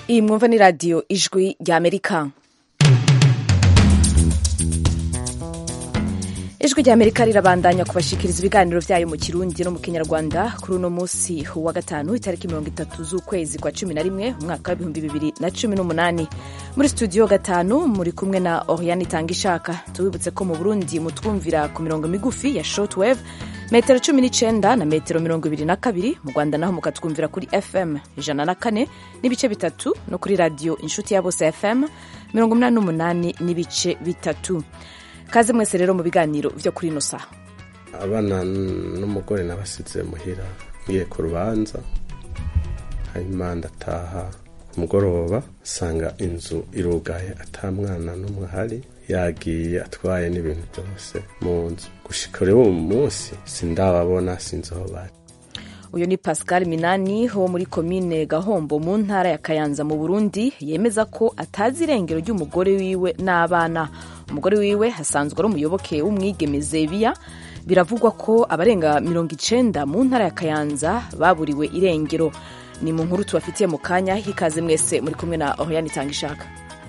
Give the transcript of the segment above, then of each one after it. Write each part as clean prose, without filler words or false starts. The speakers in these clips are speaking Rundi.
Iyi mwumva ni radiyo ijwi rya Amerika. Ijwi rya Amerika rirabandanya kubashikiriza ibiganiro vyayo mu Kirundi no mu Kinyarwanda kuri uno musi wa gatanu itariki 30 z'ukwezi kwa 11 umwaka wa 2018. Muri studio gatanu muri kumwe na Oriane Tangishaka. Tubibutse ko mu Burundi mutwumvira ku mirongo migufi ya shortwave metero 19 na metero 22, mu Rwanda naho mukatwumvira kuri FM 104 n'ibice bitatu no kuri radio Inshuti ya Bose FM 88 n'ibice bitatu. Kaze mwese rero mu biganiro vyo kuri ino saha. Abana n'umugore nabasize muhira ngiye ku rubanza, hanyuma ndataha umugoroba sanga inzu irugaye atamwana n'umwe hari, yagiye atwaye n'ibintu byose mu nzu. Gushika rero uwo munsi sindababona, sinzi aho bari. Uyu ni Pascal Minani wo muri komine Gahombo mu ntara ya Kayanza mu Burundi, yemeza ko atazi irengero ry'umugore wiwe n'abana. Umugore wiwe hasanzwe ari umuyoboke w'umwigeme Zebiya. Biravugwa ko abarenga 90 mu ntara ya Kayanza baburiwe irengero. Ni mu nkuru tubafitiye mu kanya, hikaze mwese muri kumwe na Oriane Tangishaka.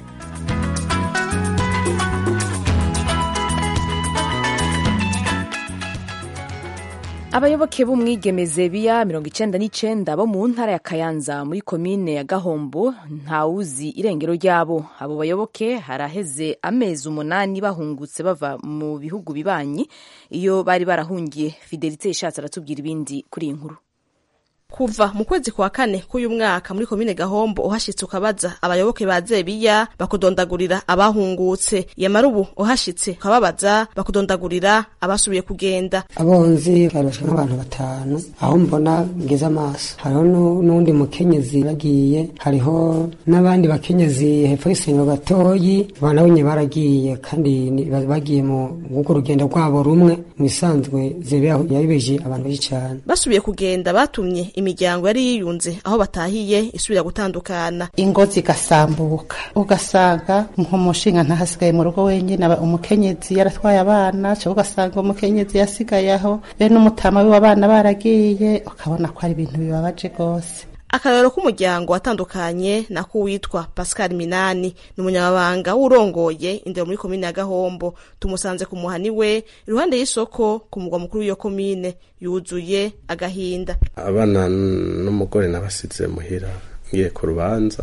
Abayoboke b'umwigeme Zebiya 99 bo mu ntara ya Kayanza muri komine ya Gahombo ntawuzi irengero ryabo. Abo bayoboke haraheze amezi 8 bahungutse bava mu bihugu bibanyi iyo bari barahungiye. Fidelite ishatse aratubwira ibindi kuri iyi nkuru. Kuva mu kwezi kwa kane k'uyu mwaka muri komine Gahombo uhashitse ukabaza abayoboke ba Zebiya bakudondagurira abahungutse. Yamara ubu uhashitse ukababaza bakudondagurira abasubiye kugenda. Abonzi barashika nk'abantu 5 aho mbona ngeze amaso. Hariho n'undi mukenyezi bagiye, hariho n'abandi bakenyezi hepfo y'isengero gatoyi banabonye baragiye, kandi bagiye mu rugendo rwabo rumwe. Misanzwe Zebiya yabibeje abantu benshi cyane. Basubiye kugenda batumye imiryango yari yiyunze aho batahiye isubira gutandukana. Ingozi gasambuka ugasanga nk'umushinga ntahasigaye mu rugo wenyine, umukenyezi yaratwaye abana, cyo ugasanga umukenyezi yasigaye aho be n'umutama w'abana baragiye, ukabona ko ari ibintu bibabaje gose. Akarero k'umuryango watandukanye na kuwitwa Pascal Minani, ni umunyamabanga w'urongoye indero muri komine ya Gahombo. Tumusanze ku muhani we iruhande y'isoko ku mugwa mukuru w'iyo komine, yuzuye agahinda. Abana n'umugore nabasize muhira ngiye ku rubanza,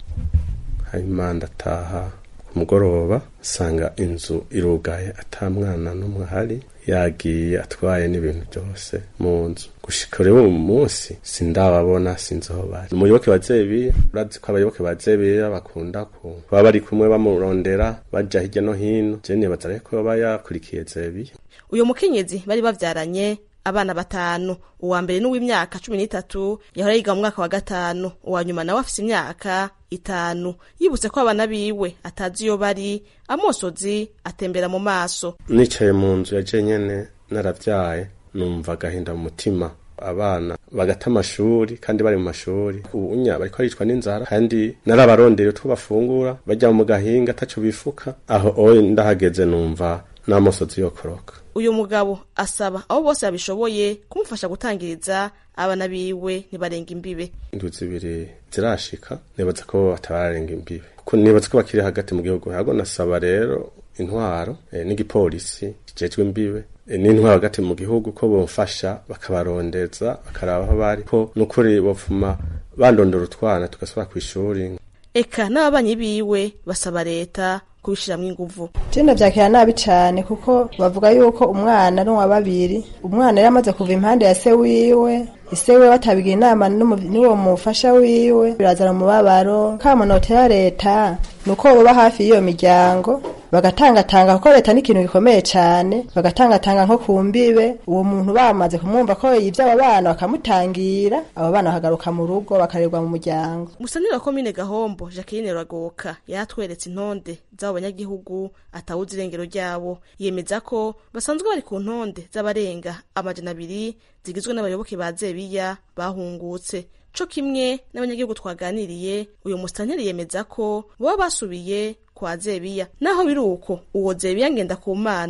hanyuma ndataha ku mugoroba sanga inzu irugaye atamwana n'umwe hari, yagiye atwaye n'ibintu byose mu nzu. Gushika rero uwo munsi sindababona, sinzi aho bari. Umuyoboke wa Zebiya, urazi ko abayoboke ba Zebiya bakunda kuba bari kumwe bamurondera baja hirya no hino. Je nibaza ko bayakurikiye Zebiya. Uyo mukenyezi bari bavyaranye abana 5, uwa mbere n'uw'imyaka 13 yahora yiga mu mwaka wa 5, uwa nyuma nawe afise imyaka 5. Yibutse ko abana biwe atazi iyo bari, amosozi atembera mu maso. Nicaye mu nzu yaje nyene naravyaye, numva gahinda mu mutima. Abana bagata amashuri kandi bari mu mashuri, ubunya bariko aricwa n'inzara, kandi narabarondeye two bafungura bajya mu gahinga ataco bifuka. Aho ndahageze numva n'amosozi yokoroka. Uyu mugabo asaba abo bose babishoboye kumufasha gutangiriza abana biwe ntibarenga imbibe. Induzi 2 zirashika, nibaza ko batararenga imbibe, kuko nibaza ko bakiri hagati mu gihugu. Hago nasaba rero intwaro n'igipolisi kijejwe imbibe n'intwaro hagati mu gihugu ko bomfasha bakabarondeza bakaraba aho bari, ko nukuri bopfuma bandondora utwana tugasubira ku ishuri. Eka n'ababanyi biwe basaba leta kubishiramwo inguvu. Jenda vyakira nabi cyane, kuko bavuga yuko umwana ari wa 2. Umwana yari amaze kuva impande ya se wiwe, isewe batabigira inama n'uwo mufasha wiwe, birazana umubabaro. Kamunotera leta nuko baba hafi y'iyo miryango bagatangatanga, kuko leta n'ikintu gikomeye cyane, bagatangatanga nko kumbibe. Uwo muntu bamaze kumwumva ko yivya aba bana bakamutangira, abo bana bakagaruka mu rugo bakarerwa mu muryango. Musanira komine Gahombo Jacqueline Ragoka yatweretse intonde z'abo banyagihugu atawuzi irengero ryabo. Yemeza ko basanzwe bari ku ntonde z'abarenga 200 zigizwe n'abayoboke ba Zebiya bahungutse. Co kimwe n'abanyagihugu twaganiriye, uyu musitanteri yemeza ko baba basubiye kwa Zebiya. Naho biruko uwo Zebiya ngenda ku mana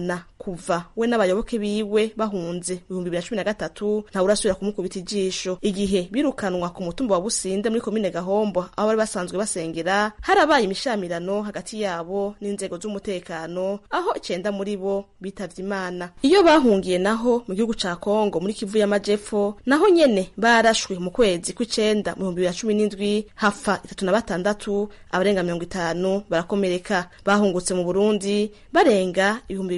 kuva we n'abayoboke biwe bahunze 2013 nta urasubira kumukubita ijisho. Igihe birukanwa ku mutumba wa Businde muri komine Gahombo aho bari basanzwe basengera, harabaye imishamirano hagati yabo n'inzego z'umutekano aho 9 muri bo bitavye Imana. Iyo bahungiye naho mu gihugu ca Kongo muri Kivu y'Amajepfo naho nyene barashwe mu kwezi kw'icenda mu 2017 hafa 36 abarenga 50 barakomereka. Bahungutse mu Burundi barenga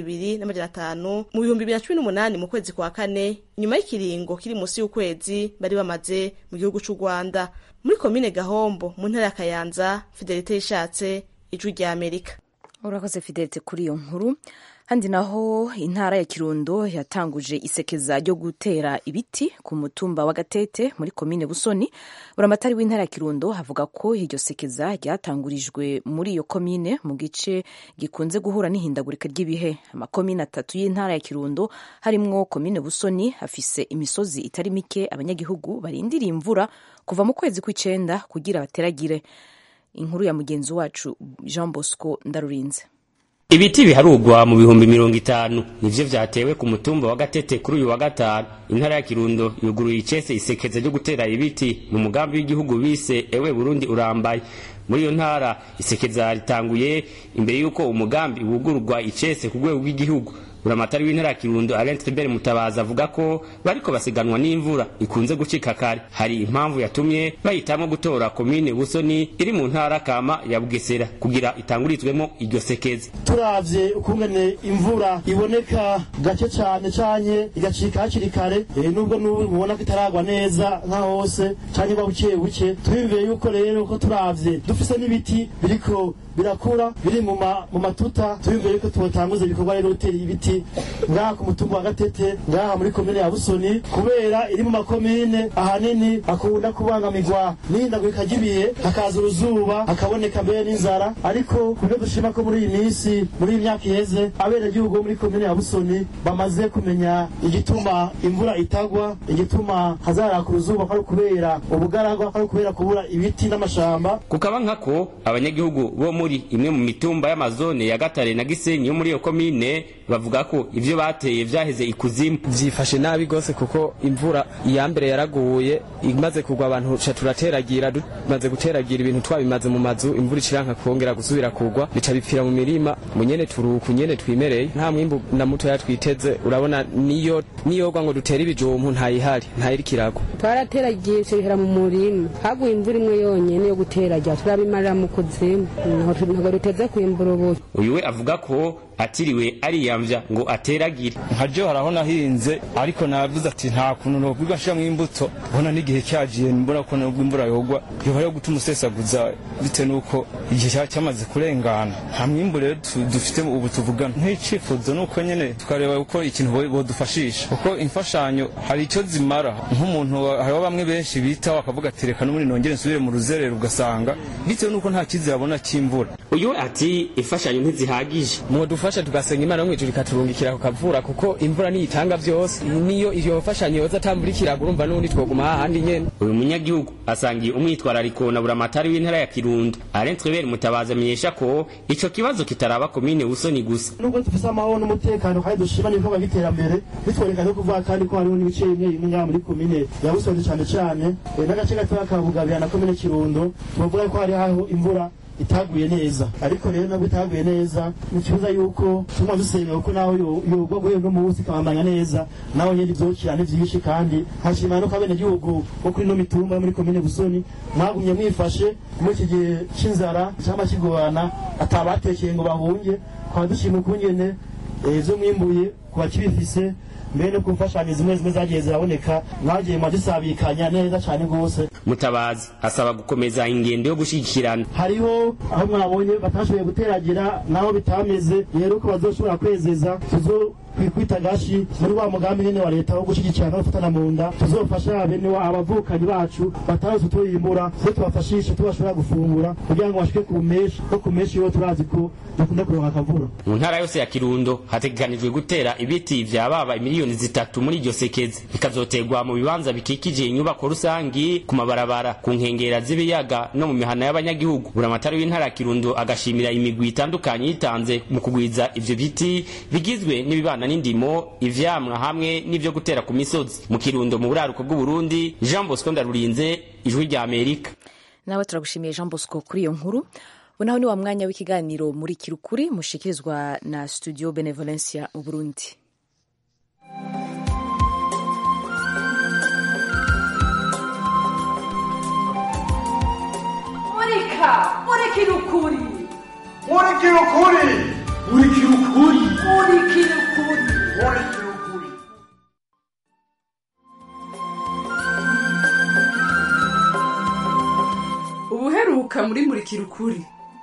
2500 mu 2018 mu kwezi kwa kane nyuma y'ikiringo kiri musi y'ukwezi bari bamaze mu gihugu c'u Rwanda. Muri komine Gahombo mu ntara ya Kayanza, Fidelite Ishatse, Ijwi rya Amerika. Urakoze Fidelite kuri iyo nkuru. Handi naho intara ya Kirundo yatanguje isekeza ryo gutera ibiti ku mutumba wa Gatete muri komine Busoni. Buramatari w'intara ya Kirundo havuga ko iryo sekeza ryatangurijwe muri iyo komine mu gice gikunze guhura n'ihindagurika ry'ibihe. Amakomine 3 y'intara ya Kirundo harimwo komine Busoni afise imisozi itari mike abanyagihugu barindira imvura kuva mu kwezi kw'icenda kugira bateragire. Inkuru ya mugenzi wacu Jean Bosco Ndarurinze. Ibiti biharugwa mu 50 nivyo vyatewe ku mutumba wa Gatete kuri uyu wa gatanu. Intara ya Kirundo yuguruye icese isekeza ryo gutera ibiti mu mugambi w'igihugu bise Ewe Burundi urambaye. Muri iyo ntara isekeza ritanguye imbere yuko umugambi wugururwa icese ku rwego rw'igihugu. Buramatari w'intara ya Kirundo Alain Tribert Mutabaza avuga ko bariko basiganwa n'imvura ikunze gucika kare. Hari impamvu yatumye bahitamo gutora komine Busoni iri mu ntara kama ya Bugesera kugira itangurizwemo iryo sekeze. Turavye ukungene imvura iboneka gace cyane cyanye igacika hakiri kare, nubwo mubona ko itaragwa neza nka hose cyane babuke buke, twibeye yuko rero ko turavye dufise n'ibiti biriko birakura biri mu matuta, twibeye yuko tubotanguze ibikorwa rero uteri ibiti ngaha ku mutumba wa Gatete ngaha muri komine ya Busoni, kubera iri mu makomine ahanini akunda kubangamirwa n'ihindagurika ry'ibihe, hakaza uruzuba hakaboneka mbere n'inzara. Ariko kubyo dushima ko muri iyi minsi muri iyi myaka iheze abenegihugu muri komine ya Busoni bamaze kumenya igituma imvura itagwa, igituma hazaraka uruzuba ko kubera ubugaragwa, ko kubera kubura ibiti n'amashamba. Kukaba nkako abanyagihugu bo muri imwe mu mitumba y'amazone ya Gatare na Gisenyi yo muri iyo komine bavuga ko ivyo bateye vyaheze ikuzimu. Vyifashe nabi gose kuko imvura iya mbere yaraguye imaze kugwa abantu turateragira, maze guteragira ibintu twabimaze mu mazu, imvura ikiranka kongera gusubira kugwa bica bipfira mu mirima, munyene turuku nyene twimereye nta mwimbu na muto yatwiteze. Urabona niyo gwa ngo dutera ibijumpu ntayihari ntayiri kirago, twarateragiye bihera mu murima, haguye imvura imwe yonyene yo guteragira turabimarira mu kuzimu, ntabwo duteze kwimbura ubu. Uyu we avuga ko atiriwe ariyamvya ngo ateragire. Nkaje haraho nahinze ariko navuze ati nta kuntu no kwigwa shira mw'imbuto, bona n'igihe cyagiye mbona ko no imvura yogwa yoba yo gutuma usesaguza bite nuko igihe cyamaze kurengana. Nta mwimbu rero dufite ubu tuvugana, nk'icifuzo nuko nyene tukareba uko ikintu bodufashisha, uko imfashanyo hari icyo zimara. Nk'umuntu hariho bamwe benshi bita bakavuga ati reka no muri nongere nsubire mu ruzerero, ugasanga bitewe nuko nta kizi yabona cy'imvura. Uyu ati imfashanyo ntizihagije, dufasha tugasenga Imana no mwijuru ikaturungikira ku kavura, kuko imvura niyitanga byose, niyo iyo mfashanyo yoza tambulikira urumva nundi twoguma handi nyene. Uyu munyagihugu asangiye umwitwarariko na Buramatari w'intara ya Kirundo Alain Tribert Mutabaza amenyesha ko ico kibazo kitaraba komine Busoni gusa. Nubwo dufise amahoro n'umutekano kandi dushima n'ibikorwa by'iterambere, bitwereka no kuvuga kandi ko hariho n'ibice bimwe ngaha muri komine ya Busoni cyane n'agace gato kakabugabira na komine Kirundo, tuvuga ko hari aho imvura itaguye neza. Ariko rero nabwo itaguye neza nicuza yuko tuma dusenga uko naho yogwa guye no munsi kabandanya neza, naho nyene ivyokirane vyinshi kandi hashima no kabene gihugu ko kuri no mitumba muri komine Busoni mwagumye mwifashe mu iki gihe c'inzara cyama kigorana, atabatekeye ngo bahunge, kwa dushima kunyene ivyo mwimbuye kuba kibifise mbere ko mfashanyo zimwe zagiye ziraboneka, mwagiye mwadusabikanya neza cyane gose. Mutabazi asaba gukomeza ingendo yo gushikirana. Hariho aho mwabonye batashoboye guteragira naho bitameze, rero ko bazoshobora kwezeza kwita gashi muri wa mugambi nyene wa leta wo gushigikira no gufatana mu nda tuzofasha bene abavukanyi bacu batazi tuyimbura se tubafashishe tubashobora gufungura kugira ngo bashike ku meshi yo turazi ko bakunda kuronka akavura. Mu ntara yose ya Kirundo hategekanijwe gutera ibiti vya baba miliyoni 3 muri iryo sekeze bikazotegwa mu bibanza bikikije inyubako rusangi ku mabarabara ku nkengera z'ibiyaga no mu mihana y'abanyagihugu. Buramatari w'intara ya Kirundo agashimira imigwi itandukanye yitanze mu kugwiza ivyo biti bigizwe n'ibibana n'indimo ivyamwa hamwe n'ivyo gutera ku misozi. Mu Kirundo mu buraruko bw'u Burundi, Jean Bosco Ndarurinze, Ijwi rya Amerika. Nawe turagushimiye Jean Bosco kuri iyo nkuru. Bonaho ni wa mwanya w'ikiganiro muri Kirukuri mushikirizwa na Studio Benevolencia mu Burundi. Muri Kirukuri. Ubuheruka muri Kirukuri.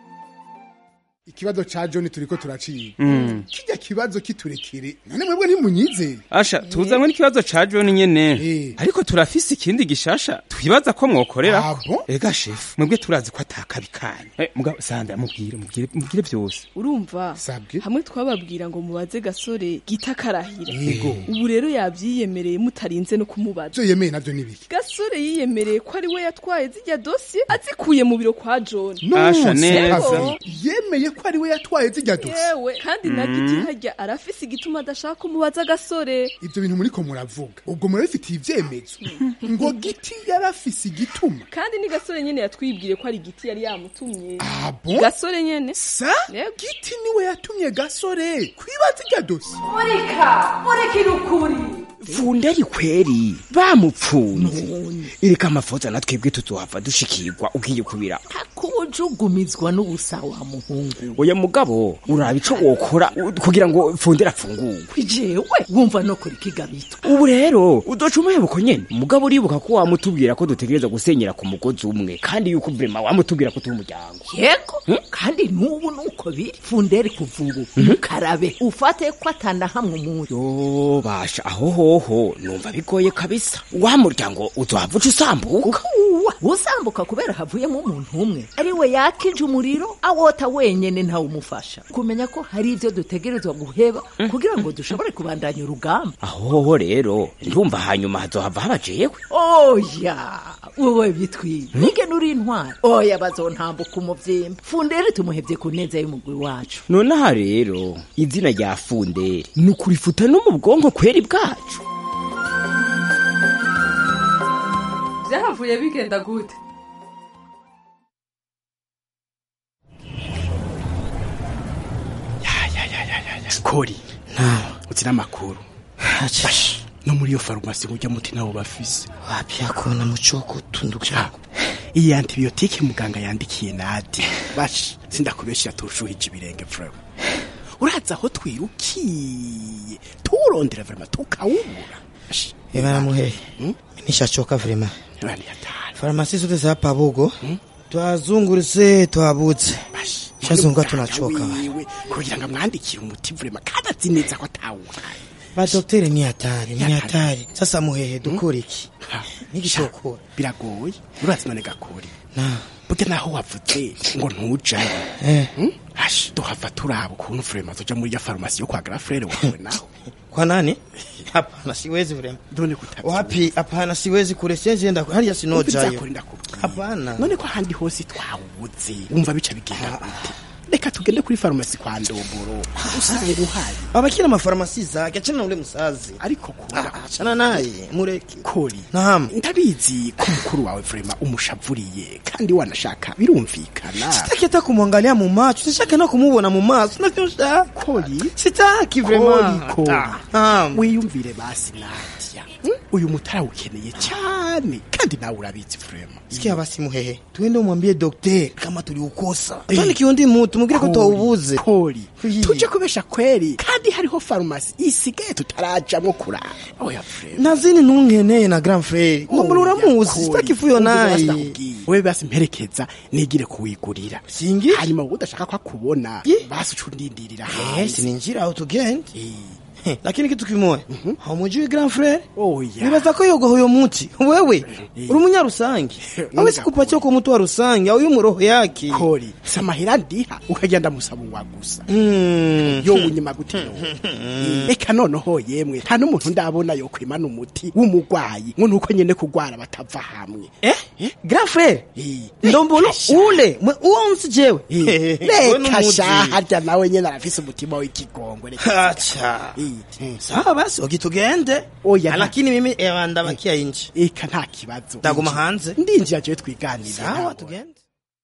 Ikibazo cha John turiko turaciye. Kijya kibazo kiturekere. None mwebwe ntimunyizere. Asha tuzanywe n'ikibazo ca John nyene. Ariko turafise ikindi gishasha. Twibaza ko mwokorera. Ega chef, mwebwe turazi ko atakabikanye. Mugabo Sandra mubwire byose. Urumva? Hamwe twababwira ngo mubaze Gasore gitakarahira. Ubu rero yavyiyemereye mutarinze no kumubaza. Byo yemeye navyo nibiki? Gasore yiyemereye ko ari we yatwaye zijya dossier azikuye mu biro kwa John. Asha neza. Yemeye ko ari we yatwaye zijya dossier. Yewe kandi nagiti hajya arafise igituma adashaka kumubaza Gasore. Ibyo bintu muri ko muravuga. Ubwo murafitiye ivyemezo. Ngo giti yarafise igituma. Kandi ni Gasore nyene yatwibwire ko ari giti yari yamutumye. Bon? Gasore nyene. Sa? Giti niwe yatumye Gasore kwibaza ijya dossier. Muri Kirukuri. Funderi kweri bamupfunye ireka amafoto natwebwe tuzohava dushikirwa ugiye kubira akujugumizwa n'ubusawa muhungu. Oya mugabo uraba ico wokora kugira ngo Fundera afungurwe. Jewe wumva no kuri kigabito. Ubu rero udocumaye buko nyene mugabo uribuka ko wamutubwira ko dutegereza gusenyera ku mugozi umwe kandi yuko vrema wamutubwira ko turi umuryango. Yego kandi nubu nuko biri Funderi kuvubu karabe ufate ko atanda hamwe umuntu. Yo basha aho numva bigoye kabisa. Wa muryango uzohava usambuka. Usambuka kubera havuyemo umuntu umwe ariwe yakije umuriro awota wenyene ntawe umufasha. Kumenya ko hari ivyo dutegerezwa guheba kugira ngo dushobore kubandanya urugamba. Aho rero ndumva hanyuma hazohava habajewe. Oya wowe bitwi nige nuri intwari. Oya bazontambuka umuvyimba. Funderi tumuhevye kuneza y'umugwi wacu. Nonaha rero izina rya Funderi nukurifuta no mu bwonko kweri bwacu. Vyahavuye bigenda gute? Kori utsina amakuru no muri yo farumasi ujya muti nawo bafise wapi yakona mucoko tunduka. Iyi antibiotique muganga yandikiye nati bash sindakubeshya tushuhije ibirenge frere. Uraza aho twirukiye turondera vrema tukawubura. Ebana muhe nishachoka vrema. Farumasi zote za Pabugo twazunguritse twabutse. Shazunga tunachoka wewe kugira ngo mwandikire umuti vrema kadazi neza ko atawuka. Ba docteur ni hatari. Sasa muhehe dukora iki? Nigishokora biragoye. Urazi none Gakori. Buke naho wavuze ngo ntujaye. Tuhava turaba ukuntu vrema zoja muri ya farumasi yo kwa Grafrere wawe naho. Kwa nani? Hapana siwezi vrema. Done kutabi. Wapi? Hapana siwezi kure sienda hali sinojayo. Hapana. None ko handi hose twawuze. Umva bica bigenda gute? Reka tugende kuri farumasi kwa Ndomboro. Usanga uhari. Abakira amafarumasi zake acana ule musazi. Ariko kora acana naye mureke. Kori. Naam. Ndabizi ko mukuru wawe vrema umushavuriye kandi wanashaka birumvikana. Sitaki hata kumwangalia mu macho, sitaki na kumubona mu maso. Navyosha. Kori. Sitaki vrema. Kori. Wiyumvire basi Nadia. Uyu mutara ukeneye cyane kandi nawe urabizi vrema. Sikia basi muhehe. Tuende umwambie docteur kama tuliukosa. Twani kiondi mutu mugire ko tawubuze. Kori. Tuje kubesha kweri kandi hariho farumasi isigaye tutarajamwo kurara. Oya vrema. Nazini ntungeneye na grand frère. Ngo uramuzi sitaki fuyo naye. Wewe basi mperekeza nigire kuwigurira. Singi? Hanyuma udashaka ko akubona basi ucundindirira hasi. Yes, ninjira out again. Lakini kitu kimoja, haumujui grand frère? Nibaza ko yogo huyo muti. Wewe, uri umunyarusangi. Hawezi kupatia kwa mtu wa rusangi au yumu roho yake. Kori, samahira ndiha ukagenda musaba wagusa. Yo unyima gutino. Eka noneho yemwe, nta n'umuntu ndabona yo kwimana umuti w'umugwayi ngo nuko nyene kugwara batava hamwe. Grand frère? Ndombolo ule, uonsi jewe. Leka shaharya nawe nyene arafise umutima w'ikigongwe. Acha. Sawa basi ukitugende. Lakini mimi ndabakia inchi. Eka nta kibazo. Ndaguma hanze. Ndinjira je twiganira. Sawa tugende.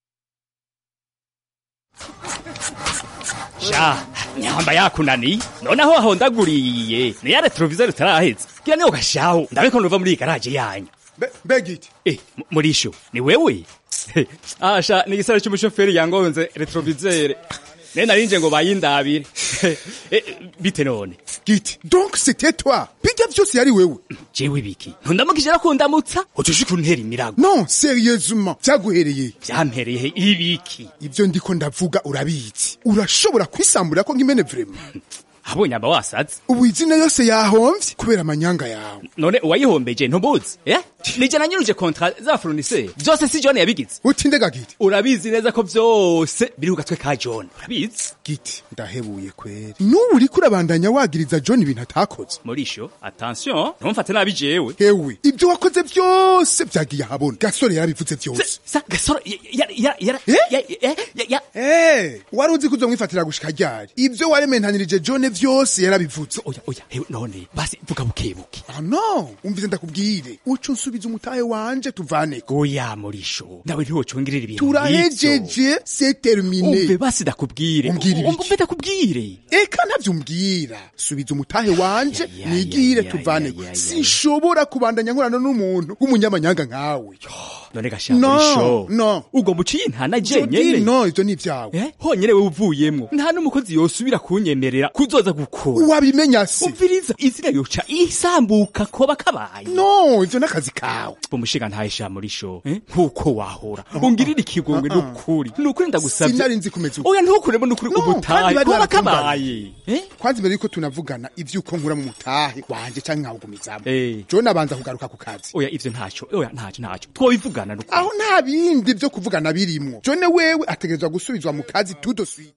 Sha, nyamba yakunani. Noneho ahondaguriye. Ni ya retroviseur utarahetse. Kira niyo gashaho. Ndabeko nduva muri garage yanyu. Begiti. Murisho, ni wewe? Asha, ni gisare cy'umushoferi yangonze retroviseur. Narinje ngo bayindabire. Bite none. Giti. Donc c'était toi. Biga byose yari wewe. Jewe biki. Ndamukijera ko ndamutsa. Utushi kuntera imirago. Non, sérieusement. Byaguhereye. Byampereye ibiki. Ibyo ndiko ndavuga urabizi. Urashobora kwisambura ko ngimene vraiment. Abonye aba wasaze. Ubu izina yose yahomvye kubera amanyanga yawe. None uwayihombeje ntubuzi? Nije nanyuruje contrat za fournisseur. Byose si John yabigize. Utindega Giti. Urabizi neza ko byose biri ugatwe ka John. Urabizi? Giti, ndahebuye kweri. Nubu uri kurabandanya wagiriza John ibintu atakoze. Morisho, attention, ntumfate nabi jewe. Hewe, ibyo wakoze byose byagiye habona. Gasore yarabivuze byose. Sa Gasore wari uzi kuzomwifatira gushika ryari. Ibyo warementanirije John byose yarabivuze. Oya, hewe none basi vuga bukebuke. No, umvize ndakubwire. Uco nsubiza umutahe wanje tuvane. Oya Morisho, nawe ntiwocongirira ibintu. Turahejeje, c'est terminé. Umve basi ndakubwire. Umve ndakubwire. Eka ntavyumbwira. Subiza umutahe wanje nigire tuvane. Sinshobora kubandanya nkorana n'umuntu w'umunyamanyanga nkawe. None gasha Morisho. No. Ugo muciye ntana je nyene. No, ivyo ni vyawe. Honyere we uvuyemwo. Nta n'umukozi yosubira kunyemerera kuzoza gukora. Wabimenya se. Umviriza izina yoca isambuka koba kabaye. No, ivyo nakazi kawe. Umushiga ntayisha Morisho, nkuko wahora. Ungirira ikigongwe n'ukuri. N'ukuri ndagusabye. Sinari nzi kumeza. Oya ntukuremo n'ukuri ubutahe koba kabaye. Kwanza mbere yuko tunavugana ivyuko nkura mu mutahe wanje canke nkawugumizamo. John abanza kugaruka ku kazi. Oya ivyo ntacyo. Oya ntacyo. Twobivugana n'ukuri. Aho nta bindi byo kuvugana birimwo. John wewe ategerezwa gusubizwa mu kazi tout de suite.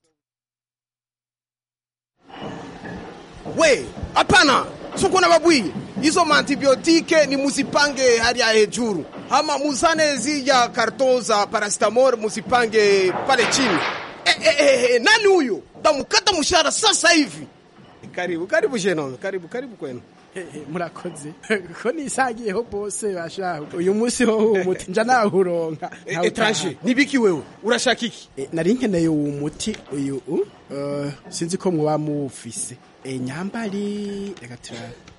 We, hapana. Suko na babwi. Hizo antibiotike ni musipange hali ya hejuru. Ama muzane zija karton za paracetamol musipange pale chini. Nani huyo? Tamukata mshahara sasa hivi. Karibu jeno. Karibu kwenu. Murakoze ko nisagiyeho bose bashaho uyu munsi ho umuti nja nahuronka tranche nibiki wewe urashaka iki nari nkeneye uwo muti uyu sinzi ko mwa mufise nyambari reka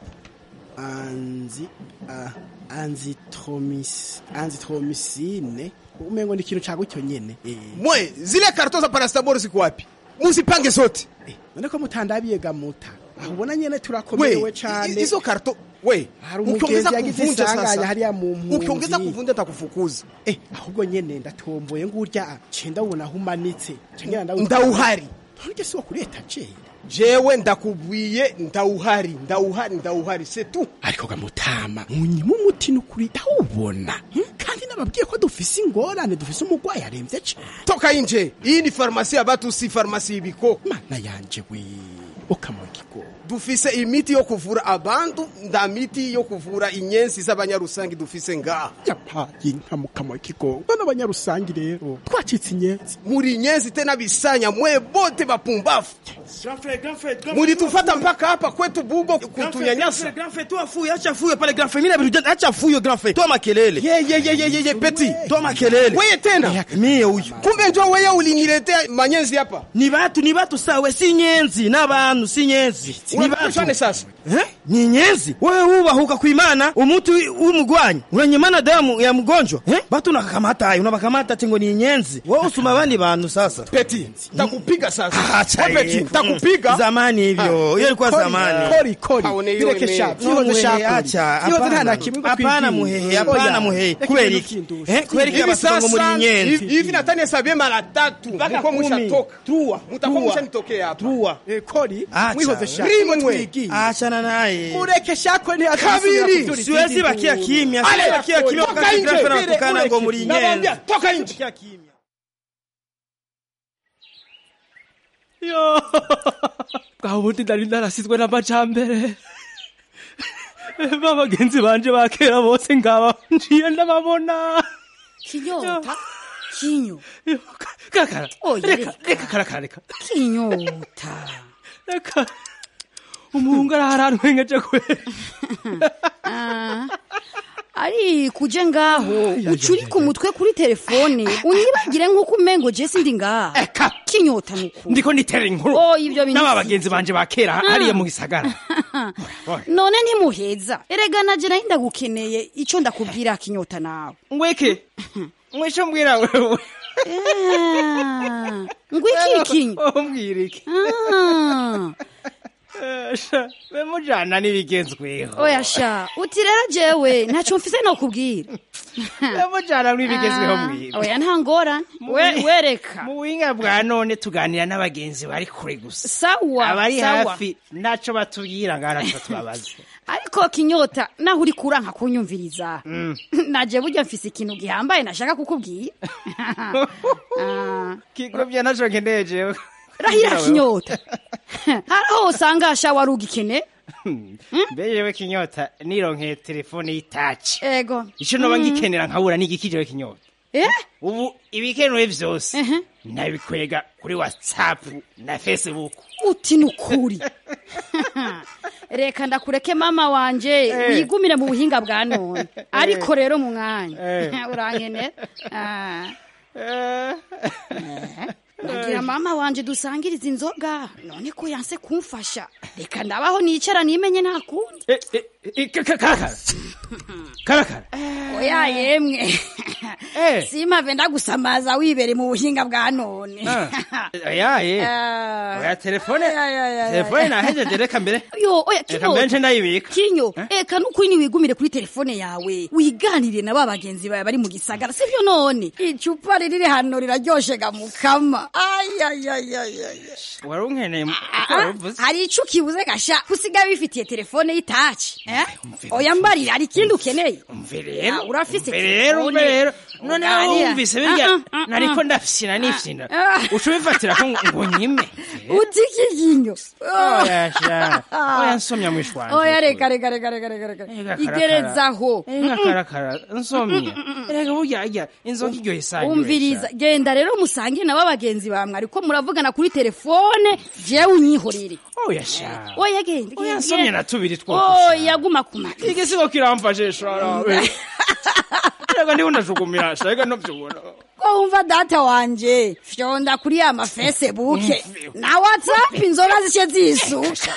anzitromycine umengo ni kintu cagutyo nyene mwe zile karton za paracetamol ziko wapi musipange zote none ko mutandabiye gamuta ubona nyene turakomewe cyane izo karto we ukiongeza kuvunja sasa hali ya mumu ukiongeza kuvunja atakufukuza ahubwo nyene ndatomboye ngurya cenda ubona humanitse cengera ndawuhari nturye si wakureta je jewe ndakubwiye ndawuhari c'est tout ariko gamutama munyimu muti nukuri ndawubona kandi nababwiye ko dufise ingorane dufise umugwayi aremvye cyane toka inje iyi ni farmasi abatu si farmasi ibiko mana yanje we ukamugiko dufise imiti yo kuvura abantu nda miti yo kuvura inyensi z'abanyarusangi dufise ngaha yapaye nkamukamo ikigo bana abanyarusangi rero twacitse inyensi muri inyensi tena bisanya mwe bote bapumbafu muri tufata mpaka hapa kwetu bugo kutunyanyasa Grand-frère toi fouille acha fouille pale grand-frère mimi nabirudia acha fouille grand-frère toi makelele ye petit toi makelele wewe tena mimi huyu kumbe njoo wewe uliniletea manyenzi hapa ni watu sawa si nyenzi n'abantu si nyenzi ni watu sasa Ni inyenzi? Wewe wubahuka kuimana umutu w'umugwanyi uranyemana damu ya mgonjwa batu nakakamata hayo unabakamata tingo ni inyenzi. Wewe usuma abandi bantu sasa. Peti takupiga sasa. Peti takupiga zamani hivyo. Hiyo ilikuwa zamani. Kori birekesha kihoze shaka acha hapana muhehe hapana muhehe kweli kweli kama songo muri inyenzi hivi natani hesabie mara 3 niko mshatoka mtakuwa mshanitokea hapa kori mwihoze shaka acha na naye murekesha ko ni kabiri siwezi bakia kimya siwezi bakia kimya wakati grafa na tukana ngo muri inyenzi toka nje bakia kimya yo kabundi ndari narasizwe n'amajambere babagenzi banje bakera bose ngaba njiye ndababona kinyota kinyo kakara reka karakara kinyota reka umuhungu araharantwengeje kwe ari kuje ngaho ucuri ku mutwe kuri telefone unyibagire nkuko umengo je sindi ngaha kinyota nuko ndiko nitera inkuru ibyo bintu n'abagenzi banje bakera hariye mu gisagara none ntimuheza erega naje naho ndagukeneye ico ndakubwira kinyota nawe ngweke mwisho mbwira wewe ngwiki kinyo mbwirike bemujana n'ibigezweho oya sha uti rero jewe ntacyo mfise no kubwira bemujana n'ibigezweho mwira oya nta ngorane wereka mu winga bwa none tuganira n'abagenzi bari kure gusa sawa abari hafi naco batubwira ngana cyo tubabaza ariko kinyota naho uri kuranka kunyumviriza naje burya mfise ikintu gihambaye nashaka kukubwira kigobye naco nkendeje rahira kinyota haraho usanga asha warugikene bejewe kinyota nironkeye telefone y'itachi ego ico noba ngikenera nkabura n'igikijewe kinyota ubu ibikenewe vyose nabikwega kuri WhatsApp na Facebook uti nukuri reka ndakureke mama wanje wigumire mu buhinga bwa none ariko rero mu mwanya urankene nagira mama wanje dusangiriza inzoga none ko yanse kumfasha reka ndabaho nicara nimenye nakundi karakara oya yemwe simave ndagusamaza wibere mu buhinga bwa none oya telefone nahejeje reka mbere oya kinyo ndayibika kinyo eka nukuri ni wigumire kuri telefone yawe wiganire na babagenzi bawe bari mu gisagara sivyo none icupa riri hano riraryoshe gamukama warunkeneye hari ico kibuze gasha kusiga bifitiye telefone y'itachi oya mbari hari ikindi ukeneye urafise rero none wumvise birya nariko ndafisina nifsina ucubifatira ko ngo nyime utikiginyo oya nsomya mwishwanje oya reka igerezaho karakara nsomya reka burya inzoga iryohe sanyu umviriza genda rero musange na babagenzi bamwe ariko muravugana kuri telefone jewe unyihorere oya genda oya nsomya natubiri twose oya guma kumaka igisigo kiramfashe sharawe reka ndi unajugumira shaka no byubona ko umva data wanje fyonda kuri ama Facebook na WhatsApp inzoga zishe zisuka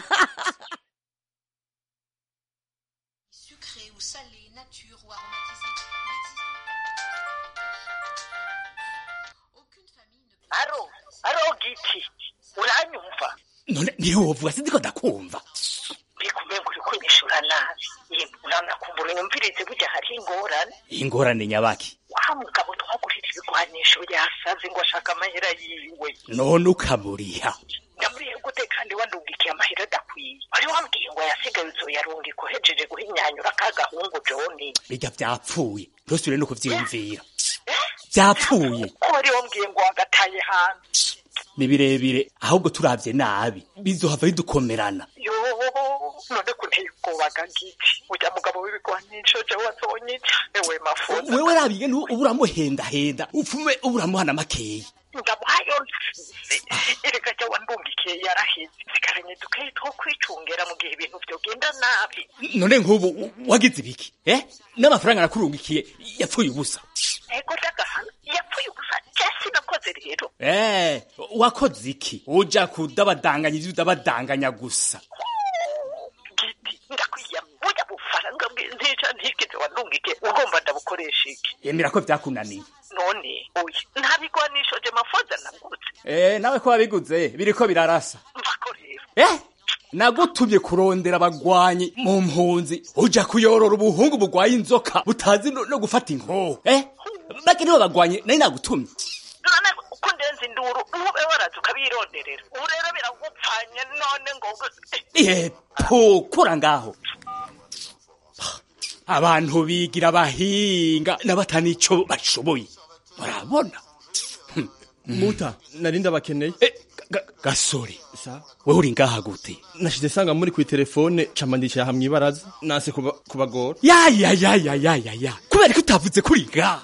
aro giti uranyumva none niho wovuga sindiko ndakumva bikumengo uri kunyishura nabi uranakumbura unyumvirize burya hariho ingorane nyabaki wa mugabo twagurira ibigwanisho yasaze ngo ashaka amahera yiwe none ukamuriha ndamuriye gute kandi wandungikiye amahera adakwiye wari wambwiye ngo yasigaye uzoyarungika uhejeje guhinyanyura kagahungu Johni bijya vyapfuye ntosubire no kuvyiyumvira vyapfuye ko wari wambwiye ngo wagataye hanze ni birebire ahubwo turavye nabi bizohava bidukomerana none kunteye ubwobaga ngiki ujya mugabo w'ibigwanisho je wazonyica ewe mafuza wewe rabiye uburamuhenda upfume uburamuhana makeyi ndamuhayo erega jya wandungikiye yaraheze sikaranye dukeyi two kwicungera mu gihe ibintu vyogenda nabi none nk'ubu wagize ibiki n'amafaranga nakurungikiye yapfuye ubusa ego dagahana yapfuye ubusa jesi nakoze rero wakoze iki uja kudabadanganya ivyo udabadanganya gusa ndungike ugomba ndabukoresha iki yemera ko byakunaniye none oya nta bigwanisho je mafoza nagutse nawe ko wabiguze biriko birarasa nagutumye kurondera abagwanyi mu mpunzi uja kuyorora ubuhungu bugwaye inzoka butazi no gufata inkoho bake nibo bagwanye nari nagutumye none uko ndenze induru ube waraza ukabironderera ubu rero biragupfanye none ngo kura ngaho abantu bigira abahinga n'abatanico bashoboye barabona muta nari ndabakeneye gasore wewe uri ngaha gute nashize sanga muri ku telefone camandisha hamwe ibaraza nase kubagora ya kubera ko utavuze kuri ngaha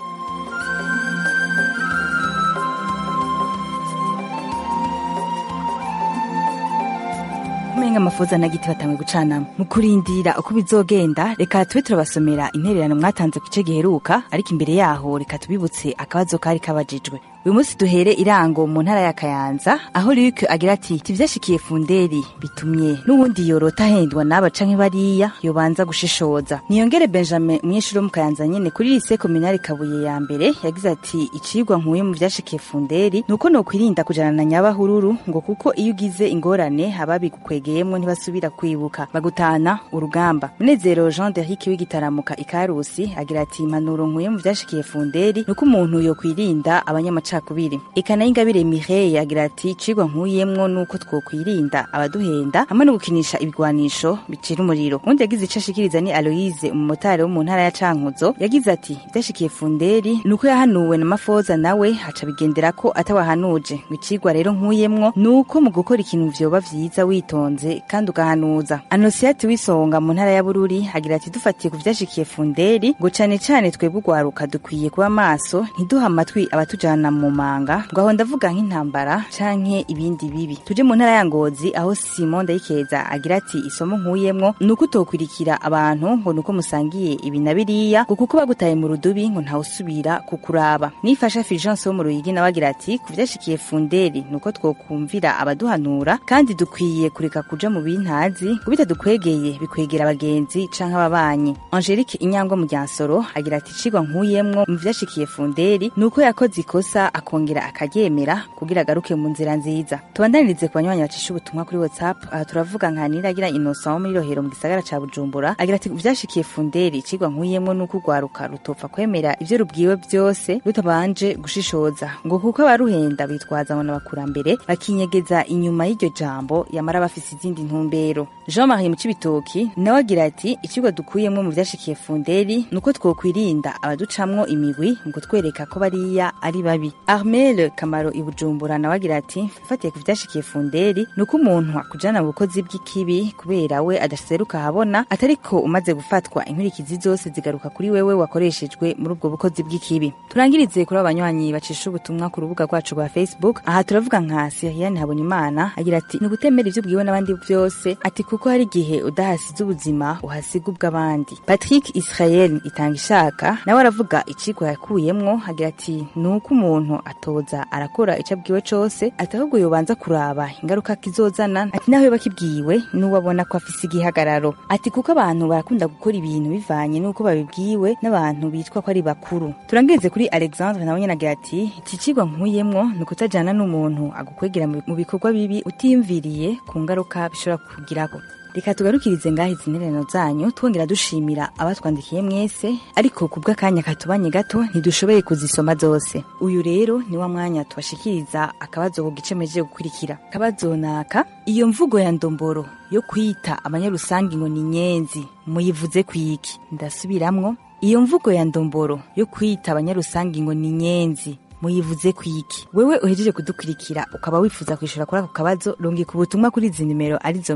Umenga amafuza na giti batangwe gucanamo mu kurindira uko bizogenda reka tube turabasomera intererano mwatanze ku gice giheruka ariko imbere yaho reka tubibutse akabazo kari kabajijwe uyu munsi duhere irango mu ntara ya Kayanza aho Luc agira ati tivyashikiye Funderi bitumye n'ubundi yorota hendwa n'aba canke bariya yobanza gushishoza niyongere Benjamin umweshuri mu Kayanza nyene kuri lycée communale Kabuye ya mbere yagize ati icigwa nkuye mu vyashikiye Funderi nuko no kwirinda kujana na nyabahururu ngo kuko iyo ugize ingorane ababi gukwegeyemwo ntibasubira kwibuka bagutana urugamba Munezero Jean Derrick w'igitaramuka ikarusi agira ati impanuro nkuye mu vyashikiye Funderi nuko umuntu yo kwirinda abanyamaca kubiri ikana ingabire Mireille agira ati cigwa nkuyemwo nuko twokwirinda abaduhenda hamwe no gukinisha ibigwanisho bicira umuriro undi yagize icashikiriza ni Aloise umumotari wo mu ntara ya Cankuzo yagize ati byashikiye Funderi nuko yahanuwe na Mafoza nawe haca bigendera ko atawahanuje wicigwa rero nkuyemwo nuko mu gukora ikintu vyoba vyiza witonze kandi ugahanuza Anosiate wisonga mu ntara ya Bururi agira ati dufatiye ku vyashikiye Funderi ngo cane cane twebwe ugwaruka dukwiye kuba maso ntiduha amatwi abatujana mu manga ngo ndavuga nk'intambara canke ibindi bibi tuje mu ntara ya Ngozi aho Simon Ndayikeza agira ati isomo nkuyemwo nuko utokwirikira abantu ngo nuko musangiye ibi na biriya ngo kuko bagutaye mu rudubi ngo ntawusubira kukuraba nifasha Fulgence wo mu Ruyigi nawe agira ati kuvyashikiye Funderi nuko twokumvira abaduhanura kandi dukwiye kureka kuja mu bintazi kubita dukwegeye bikwegera abagenzi canke ababanyi Angelique Inyangwa mu Ryansoro agira ati cigwa nkuyemwo mu vyashikiye Funderi nuko yakoze ikosa akongera akaryemera kugira agaruke mu nzira nziza tubandanirize ku banywanyi bacisha ubutumwa kuri WhatsApp aha turavuga nka Niragira Innocent wo muri Rohero mu gisagara ca Bujumbura agira ati vyashikiye Funderi cigwa nkuyemwo nuko ugwaruka rutopfa kwemera ivyo rubwiwe byose rutabanje gushishoza ngo kuko abaruhenda bitwaza ngo n'abakurambere bakinyegeza inyuma y'iryo jambo yamara bafise izindi ntumbero Jean-Marie mu Cibitoki nawe agira ati icigwa dukuyemwo mu vyashikiye Funderi nuko twokwirinda abaducamwo imigwi ngo twereka ko bariya ari babi Armel Kamaro ibujumbura nawe agira ati fatiye ku vyashikiye Funderi nuko umuntu akujana mu bukozi bw'ikibi kubera we adaseruka habona atariko umaze gufatwa inkurikizi zose zigaruka kuri wewe wakoreshejwe muri ubwo bukozi bw'ikibi turangirize kuri abanywanyi bacisha ubutumwa ku rubuga rwacu rwa Facebook aha turavuga nka Siriane Habonimana agira ati ni gutemera ivyo ubwiwe n'abandi byose ati kuko hari gihe udahasize ubuzima uhasiga ubw'abandi Patrick Israel itanga ishaka nawe aravuga iciko yakuyemwo agira ati nuko umuntu atoza arakora icabwiwe cose atahubwo yobanza kuraba ingaruka kizozana ati naho bakibwiwe n'uwabona ko afise igihagararo ati kuko abantu barakunda gukora ibintu bivanye nuko babibwiwe n'abantu bitwa ko ari bakuru turangirize kuri Alexandre nawe nyene agira ati iki cigwa nkuyemwo nuko utajana n'umuntu agukwegera mu bikorwa bibi utimviriye ku ngaruka bishobora kugirako reka tugarukirize ngaho izi ntererano zanyu twongera dushimira abatwandikiye mwese ariko kubw'akanya katubanye gato ntidushoboye kuzisoma zose uyu rero ni wa mwanya tubashikiriza akabazo ku gice meje gukurikira akabazo naka iyo mvugo ya ndomboro yo kwita abanyarusangi ngo ni nyenzi muyivuze kwiki ndasubiramwo iyo mvugo ya ndomboro yo kwita abanyarusangi ngo ni nyenzi muyivuze kwiki wewe uhejeje kudukurikira ukaba wifuza kwishura kuri ako kabazo rongi ku butumwa kuri izi nimero arizo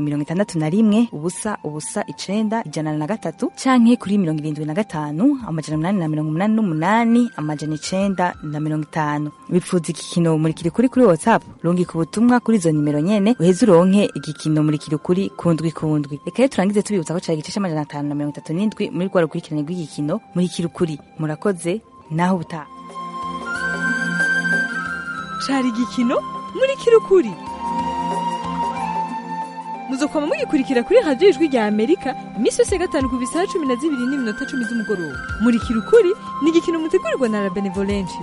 61 ubusa ubusa 9 103 canke kuri 75 amajana 888 amajana 950 bifuza igikino muri kiri kuri WhatsApp rongi ku butumwa kuri izo nimero nyene uheze uronke igikino muri kiri kuri kundwi reka turangize tubibutsa ko cari igice c'amajana 537 muri rwa rukurikirane rw'igikino muri kiri kuri murakoze naho butaha cari igikino muri kirukuri muzokwama mugikurikira kuri radiyo ijwi rya amerika iminsi yose ya gatanu ku bisaha 12:10 z'umugoroba. Murikira ukuri ni igikino mutegurirwa na la benevolencia.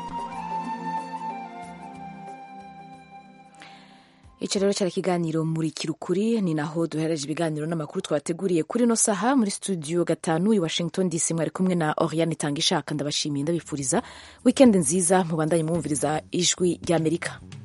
Ico rero cyari ikiganiro Murikira ukuri, ni naho duhereje ibiganiro n'amakuru twabateguriye kuri no saha muri studio 5 i Washington DC. Mwari kumwe na Oriane Tangishaka, ndabashimiye ndabifuriza weekend nziza, mubandanye mwumviriza ijwi rya Amerika.